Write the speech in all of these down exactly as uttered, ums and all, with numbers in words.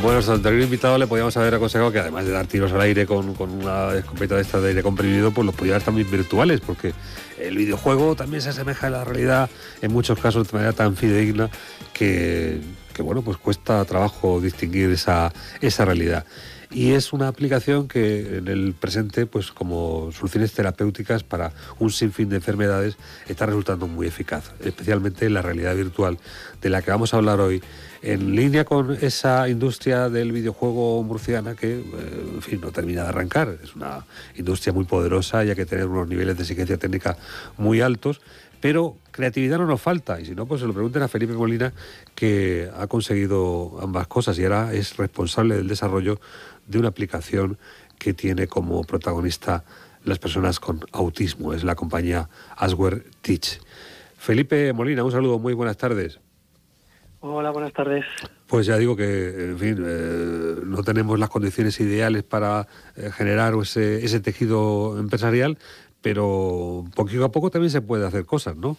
Bueno, a nuestro anterior invitado le podíamos haber aconsejado que además de dar tiros al aire con, con una escopeta de esta de aire comprimido, pues los podía dar también virtuales, porque el videojuego también se asemeja a la realidad en muchos casos de manera tan fidedigna que, que bueno, pues cuesta trabajo distinguir esa, esa realidad. Y es una aplicación que en el presente, pues como soluciones terapéuticas para un sinfín de enfermedades, está resultando muy eficaz, especialmente en la realidad virtual, de la que vamos a hablar hoy, en línea con esa industria del videojuego murciana que, eh, en fin, no termina de arrancar. Es una industria muy poderosa y hay que tener unos niveles de exigencia técnica muy altos, pero creatividad no nos falta, y si no, pues se lo pregunten a Felipe Molina, que ha conseguido ambas cosas y ahora es responsable del desarrollo de una aplicación que tiene como protagonista las personas con autismo. Es la compañía Asware Teach. Felipe Molina, un saludo, muy buenas tardes. Hola, buenas tardes. Pues ya digo que, en fin, eh, no tenemos las condiciones ideales para eh, generar ese, ese tejido empresarial, pero poquito a poco también se puede hacer cosas, ¿no?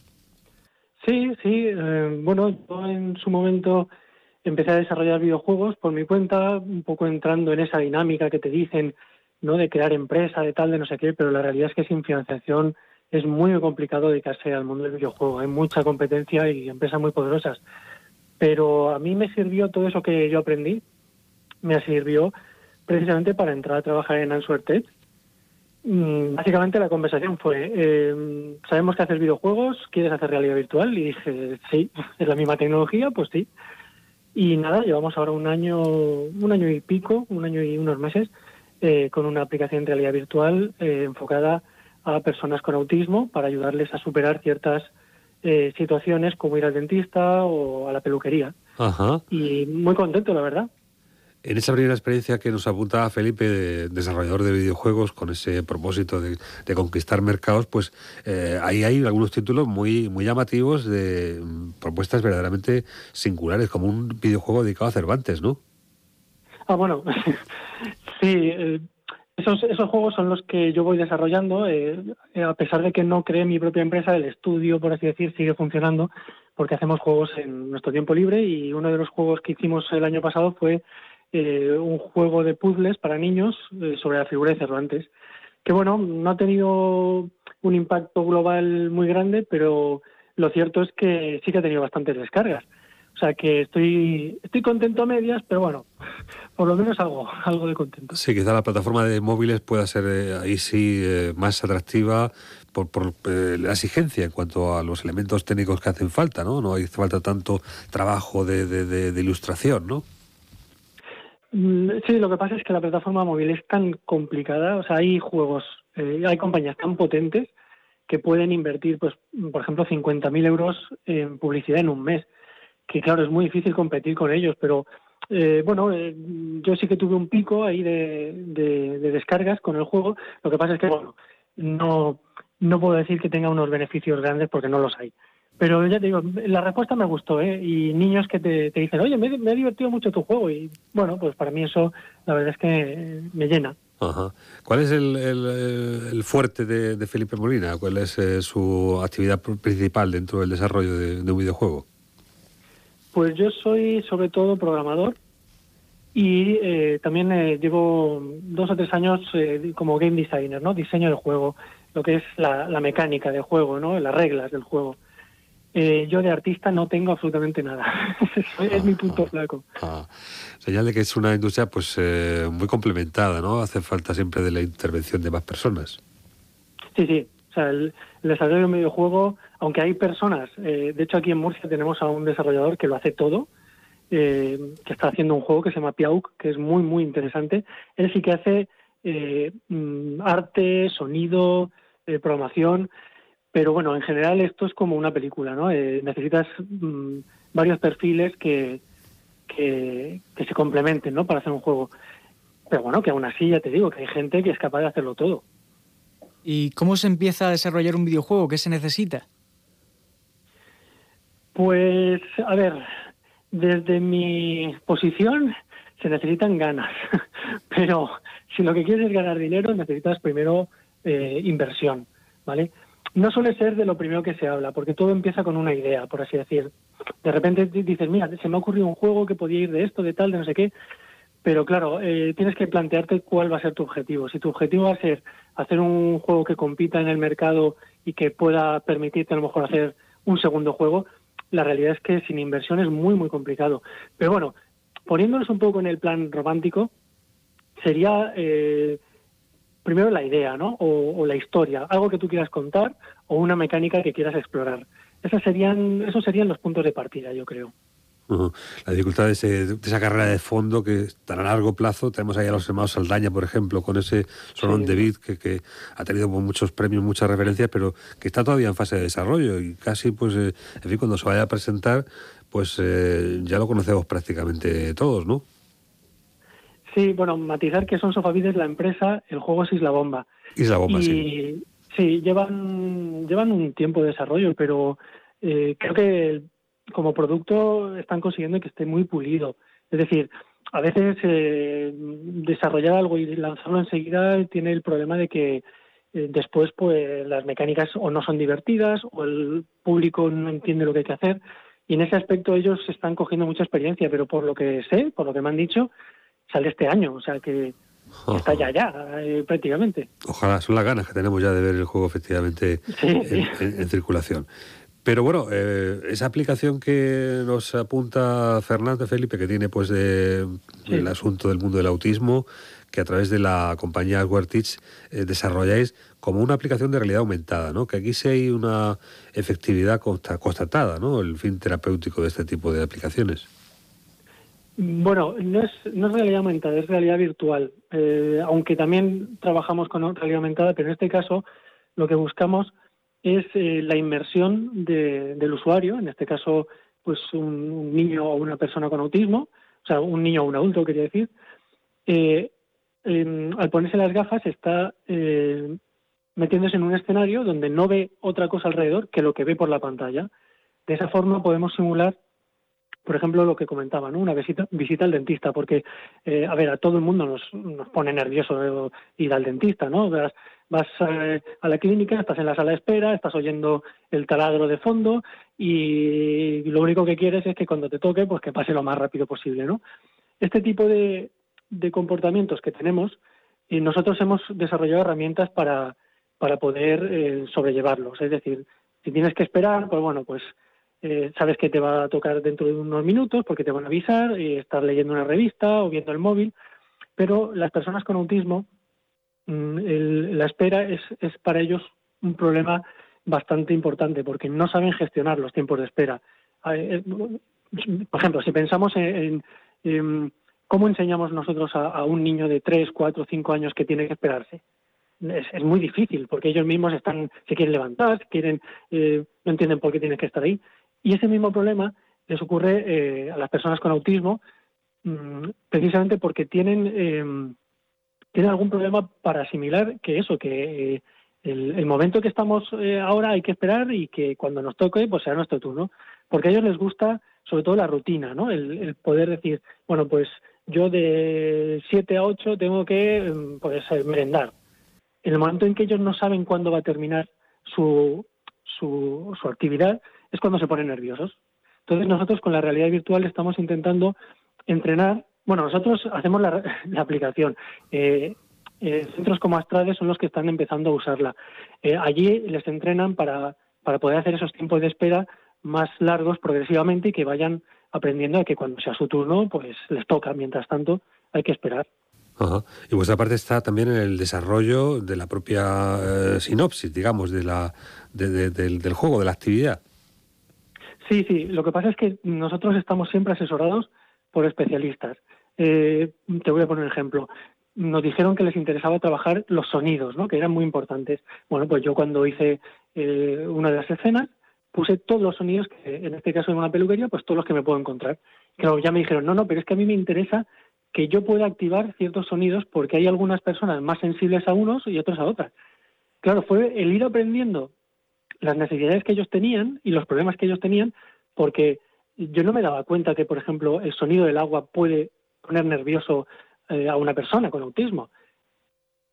Sí, sí. Eh, bueno, yo en su momento empecé a desarrollar videojuegos por mi cuenta, un poco entrando en esa dinámica que te dicen, ¿no?, de crear empresa, de tal, de no sé qué, pero la realidad es que sin financiación es muy complicado dedicarse al mundo del videojuego. Hay mucha competencia y empresas muy poderosas. Pero a mí me sirvió todo eso que yo aprendí, me sirvió precisamente para entrar a trabajar en Answer Tech. Básicamente la conversación fue, eh, sabemos que haces videojuegos, ¿quieres hacer realidad virtual? Y dije, sí, es la misma tecnología, pues sí. Y nada, llevamos ahora un año, un año y pico, un año y unos meses, eh, con una aplicación de realidad virtual eh, enfocada a personas con autismo para ayudarles a superar ciertas eh, situaciones como ir al dentista o a la peluquería. Ajá. Y muy contento, la verdad. En esa primera experiencia que nos apunta Felipe, de desarrollador de videojuegos, con ese propósito de, de conquistar mercados, pues eh, ahí hay algunos títulos muy, muy llamativos de mm, propuestas verdaderamente singulares, como un videojuego dedicado a Cervantes, ¿no? Ah, bueno, sí, eh, esos, esos juegos son los que yo voy desarrollando, eh, a pesar de que no creé mi propia empresa, el estudio, por así decir, sigue funcionando, porque hacemos juegos en nuestro tiempo libre, y uno de los juegos que hicimos el año pasado fue eh, un juego de puzzles para niños eh, sobre la figura de Cervantes, que bueno, no ha tenido un impacto global muy grande, pero lo cierto es que sí que ha tenido bastantes descargas. O sea que estoy estoy contento a medias, pero bueno, por lo menos algo, algo de contento. Sí, quizá la plataforma de móviles pueda ser eh, ahí sí eh, más atractiva por, por eh, la exigencia en cuanto a los elementos técnicos que hacen falta, ¿no? No hace falta tanto trabajo de, de, de, de ilustración, ¿no? Sí, lo que pasa es que la plataforma móvil es tan complicada, o sea, hay juegos, eh, hay compañías tan potentes que pueden invertir, pues, por ejemplo, cincuenta mil euros en publicidad en un mes, que claro, es muy difícil competir con ellos, pero eh, bueno, eh, yo sí que tuve un pico ahí de, de, de descargas con el juego. Lo que pasa es que, bueno, no, no puedo decir que tenga unos beneficios grandes porque no los hay. Pero ya te digo, la respuesta me gustó, ¿eh? Y niños que te, te dicen, oye, me, me ha divertido mucho tu juego. Y bueno, pues para mí eso, la verdad es que me llena. Ajá. ¿Cuál es el, el, el fuerte de, de Felipe Molina? ¿Cuál es eh, su actividad principal dentro del desarrollo de, de un videojuego? Pues yo soy sobre todo programador y eh, también eh, llevo dos o tres años eh, como game designer, ¿no? Diseño del juego, lo que es la, la mecánica del juego, ¿no? Las reglas del juego. Eh, yo de artista no tengo absolutamente nada. Es mi punto flaco. Ah, señal de que es una industria pues eh, muy complementada, ¿no? Hace falta siempre de la intervención de más personas. Sí, sí. O sea, el, el desarrollo de un videojuego, aunque hay personas, eh, de hecho aquí en Murcia tenemos a un desarrollador que lo hace todo, eh, que está haciendo un juego que se llama Piauk, que es muy, muy interesante. Él sí que hace eh, mm, arte, sonido, eh, programación, pero bueno, en general esto es como una película, ¿no? Eh, necesitas mm, varios perfiles que, que, que se complementen, ¿no?, para hacer un juego. Pero bueno, que aún así ya te digo que hay gente que es capaz de hacerlo todo. ¿Y cómo se empieza a desarrollar un videojuego? ¿Qué se necesita? Pues, a ver, desde mi posición se necesitan ganas, pero si lo que quieres es ganar dinero, necesitas primero eh, inversión, ¿vale? no suele ser de lo primero que se habla, porque todo empieza con una idea, por así decir. De repente dices, mira, se me ha ocurrido un juego que podía ir de esto, de tal, de no sé qué, pero claro, eh, tienes que plantearte cuál va a ser tu objetivo. Si tu objetivo va a ser hacer un juego que compita en el mercado y que pueda permitirte a lo mejor hacer un segundo juego, la realidad es que sin inversión es muy, muy complicado. Pero bueno, poniéndonos un poco en el plan romántico, sería eh, primero la idea, ¿no? O, o la historia, algo que tú quieras contar o una mecánica que quieras explorar. Esas serían, esos serían los puntos de partida, yo creo. Uh-huh. La dificultad de, ese, de esa carrera de fondo que tan a largo plazo. Tenemos ahí a los hermanos Saldaña, por ejemplo, con ese Solón Sí. de Vid que, que ha tenido muchos premios, muchas referencias, pero que está todavía en fase de desarrollo y casi, pues, eh, en fin, cuando se vaya a presentar, pues eh, ya lo conocemos prácticamente todos, ¿no? Sí, bueno, matizar que son Sofavides la empresa, el juego es Isla Bomba. Isla Bomba, y, sí. Sí, llevan, llevan un tiempo de desarrollo, pero eh, creo que como producto están consiguiendo que esté muy pulido. Es decir, a veces eh, desarrollar algo y lanzarlo enseguida tiene el problema de que eh, después pues las mecánicas o no son divertidas o el público no entiende lo que hay que hacer. Y en ese aspecto ellos están cogiendo mucha experiencia, pero por lo que sé, por lo que me han dicho, sale este año, o sea que está ya, ya, eh, prácticamente. Ojalá, son las ganas que tenemos ya de ver el juego efectivamente sí, en, sí. En, en circulación. Pero bueno, eh, esa aplicación que nos apunta Fernández Felipe, que tiene pues de, sí. el asunto del mundo del autismo, que a través de la compañía Square-Teach eh, desarrolláis como una aplicación de realidad aumentada, ¿no? Que aquí sí hay una efectividad constatada, ¿no? El fin terapéutico de este tipo de aplicaciones. Bueno, no es, no es realidad aumentada, es realidad virtual. Eh, aunque también trabajamos con realidad aumentada, pero en este caso lo que buscamos es eh, la inmersión de, del usuario, en este caso pues un, un niño o una persona con autismo, o sea, un niño o un adulto, quería decir, eh, eh, al ponerse las gafas está eh, metiéndose en un escenario donde no ve otra cosa alrededor que lo que ve por la pantalla. De esa forma podemos simular, por ejemplo, lo que comentaba, ¿no? Una visita, visita al dentista, porque, eh, a ver, a todo el mundo nos, nos pone nervioso ir al dentista, ¿no? Vas, vas eh, a la clínica, estás en la sala de espera, estás oyendo el taladro de fondo y lo único que quieres es que cuando te toque, pues que pase lo más rápido posible, ¿no? Este tipo de, de comportamientos que tenemos, y nosotros hemos desarrollado herramientas para, para poder eh, sobrellevarlos. Es decir, si tienes que esperar, pues bueno, pues Eh, sabes que te va a tocar dentro de unos minutos porque te van a avisar y estar leyendo una revista o viendo el móvil, pero las personas con autismo, el, la espera es, es para ellos un problema bastante importante porque no saben gestionar los tiempos de espera. Eh, por ejemplo, si pensamos en, en, en cómo enseñamos nosotros a, a un niño de tres, cuatro, cinco años que tiene que esperarse. Es, es muy difícil porque ellos mismos están, se quieren levantar, quieren, eh, no entienden por qué tienen que estar ahí. Y ese mismo problema les ocurre eh, a las personas con autismo mmm, precisamente porque tienen, eh, tienen algún problema para asimilar que eso, que eh, el, el momento que estamos eh, ahora hay que esperar y que cuando nos toque pues será nuestro turno. Porque a ellos les gusta sobre todo la rutina, ¿no? El, el poder decir, bueno, pues yo de siete a ocho tengo que pues, merendar. En el momento en que ellos no saben cuándo va a terminar su, su, su actividad, es cuando se ponen nerviosos. Entonces nosotros con la realidad virtual estamos intentando entrenar, bueno, nosotros hacemos la, la aplicación, eh, eh, centros como Astrades son los que están empezando a usarla. Eh, allí les entrenan para, para poder hacer esos tiempos de espera más largos progresivamente y que vayan aprendiendo a que cuando sea su turno, pues les toca, mientras tanto hay que esperar. Ajá. Y vuestra parte está también en el desarrollo de la propia eh, sinopsis, digamos, de la, de, de, del, del juego, de la actividad. Sí, sí. Lo que pasa es que nosotros estamos siempre asesorados por especialistas. Eh, te voy a poner un ejemplo. Nos dijeron que les interesaba trabajar los sonidos, ¿no? Que eran muy importantes. Bueno, pues yo cuando hice eh, una de las escenas puse todos los sonidos, que en este caso en una peluquería, pues todos los que me puedo encontrar. Claro, ya me dijeron, no, no, pero es que a mí me interesa que yo pueda activar ciertos sonidos porque hay algunas personas más sensibles a unos y otros a otras. Claro, fue el ir aprendiendo las necesidades que ellos tenían y los problemas que ellos tenían, porque yo no me daba cuenta que, por ejemplo, el sonido del agua puede poner nervioso eh, a una persona con autismo.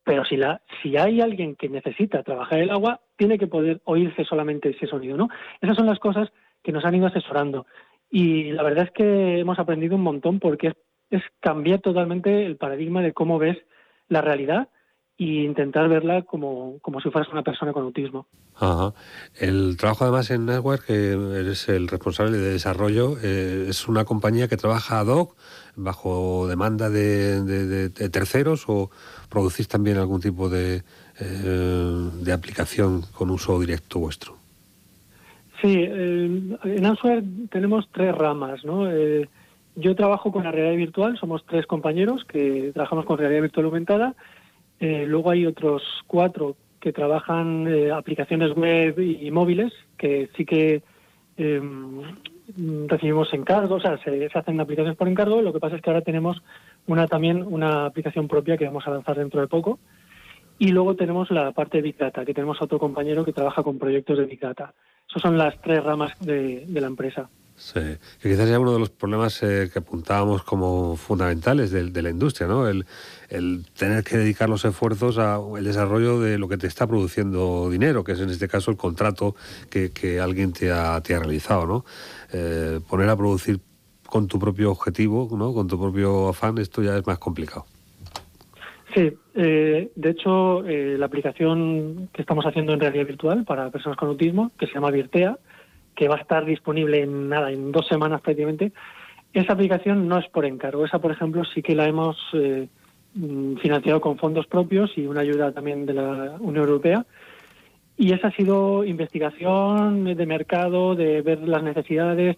pero si la si hay alguien que necesita trabajar el agua, tiene que poder oírse solamente ese sonido, ¿no? Esas son las cosas que nos han ido asesorando. Y la verdad es que hemos aprendido un montón, porque es, es cambiar totalmente el paradigma de cómo ves la realidad e intentar verla como, como si fueras una persona con autismo. Ajá. El trabajo además en Answare, que eres el responsable de desarrollo, eh, es una compañía que trabaja ad hoc, bajo demanda de, de, de, de terceros, o producís también algún tipo de, eh, de aplicación con uso directo vuestro. Sí, eh, en Answare tenemos tres ramas, ¿no? Eh, yo trabajo con la realidad virtual, somos tres compañeros que trabajamos con realidad virtual aumentada. Eh, luego hay otros cuatro que trabajan eh, aplicaciones web y, y móviles, que sí que eh, recibimos encargos, o sea, se, se hacen aplicaciones por encargo. Lo que pasa es que ahora tenemos una también una aplicación propia que vamos a lanzar dentro de poco. Y luego tenemos la parte de Big Data, que tenemos a otro compañero que trabaja con proyectos de Big Data. Esas son las tres ramas de, de la empresa. Sí, que quizás sea uno de los problemas eh, que apuntábamos como fundamentales de, de la industria, ¿no? El, el tener que dedicar los esfuerzos al desarrollo de lo que te está produciendo dinero, que es en este caso el contrato que, que alguien te ha, te ha realizado, ¿no? Eh, poner a producir con tu propio objetivo, ¿no? Con tu propio afán, esto ya es más complicado. Sí, eh, de hecho, eh, la aplicación que estamos haciendo en realidad virtual para personas con autismo, que se llama Virtea, que va a estar disponible en nada, en dos semanas prácticamente, esa aplicación no es por encargo. Esa, por ejemplo, sí que la hemos eh, financiado con fondos propios y una ayuda también de la Unión Europea. Y esa ha sido investigación de mercado, de ver las necesidades.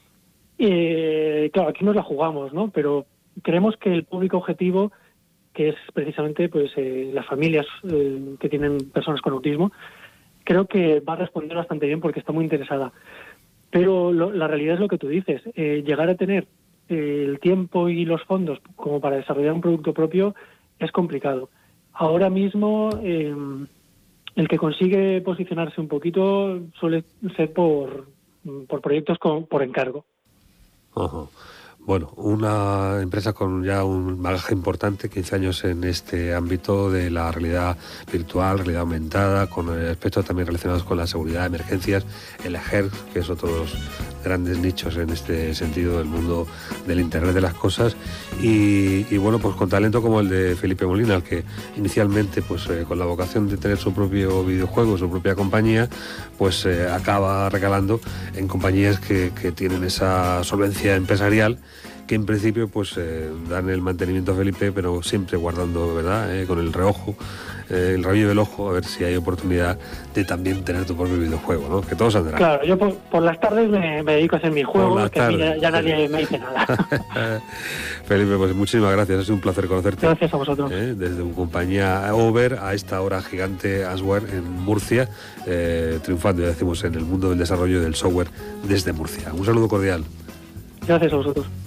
Eh, claro, aquí nos la jugamos, ¿no? Pero creemos que el público objetivo, que es precisamente pues eh, las familias eh, que tienen personas con autismo, creo que va a responder bastante bien porque está muy interesada. Pero lo, la realidad es lo que tú dices. Eh, llegar a tener eh, el tiempo y los fondos como para desarrollar un producto propio es complicado. Ahora mismo, eh, el que consigue posicionarse un poquito suele ser por, por proyectos con, por encargo. Uh-huh. Bueno, una empresa con ya un bagaje importante, quince años en este ámbito de la realidad virtual, realidad aumentada, con aspectos también relacionados con la seguridad de emergencias, el E G E R, que es otro de los grandes nichos en este sentido del mundo del Internet de las cosas, y, y bueno, pues con talento como el de Felipe Molina, al que inicialmente, pues eh, con la vocación de tener su propio videojuego, su propia compañía, pues eh, acaba recalando en compañías que, que tienen esa solvencia empresarial, que en principio pues eh, dan el mantenimiento a Felipe, pero siempre guardando, ¿verdad?, eh, con el reojo, eh, el rabillo del ojo, a ver si hay oportunidad de también tener tu propio videojuego, ¿no? Que todo saldrá. Claro, yo por, por las tardes me, me dedico a hacer mi juego, que a mí ya, ya nadie me dice nada. Felipe, pues muchísimas gracias, ha sido un placer conocerte. Gracias a vosotros. Eh, desde tu compañía Over a esta hora gigante Answare en Murcia, eh, triunfando, ya decimos, en el mundo del desarrollo del software desde Murcia. Un saludo cordial. Gracias a vosotros.